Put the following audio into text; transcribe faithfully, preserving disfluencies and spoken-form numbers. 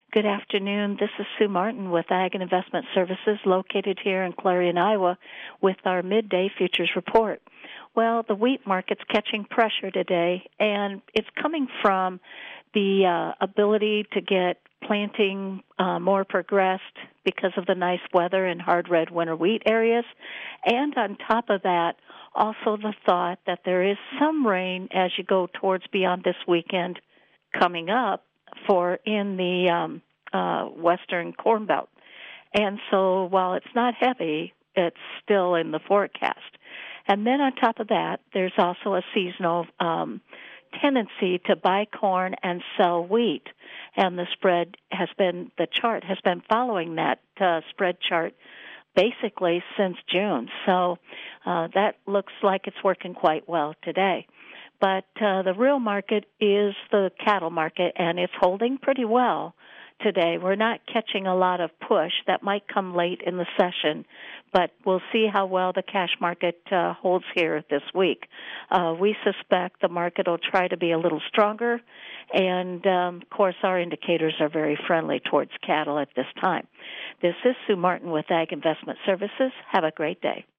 Good afternoon. This is Sue Martin with Ag and Investment Services located here in Clarion, Iowa with our midday futures report. Well, the wheat market's catching pressure today, and it's coming from the uh, ability to get planting uh, more progressed because of the nice weather in hard red winter wheat areas. And on top of that, also the thought that there is some rain as you go towards beyond this weekend coming up for in the um, uh, western Corn Belt. And so while it's not heavy, it's still in the forecast. And then on top of that, there's also a seasonal um, tendency to buy corn and sell wheat. And the spread has been, the chart has been following that uh, spread chart basically since June. So uh, that looks like it's working quite well today. But uh, the real market is the cattle market, and it's holding pretty well today. We're not catching a lot of push. That might come late in the session, but we'll see how well the cash market uh, holds here this week. Uh, we suspect the market will try to be a little stronger, and, um, of course, our indicators are very friendly towards cattle at this time. This is Sue Martin with Ag Investment Services. Have a great day.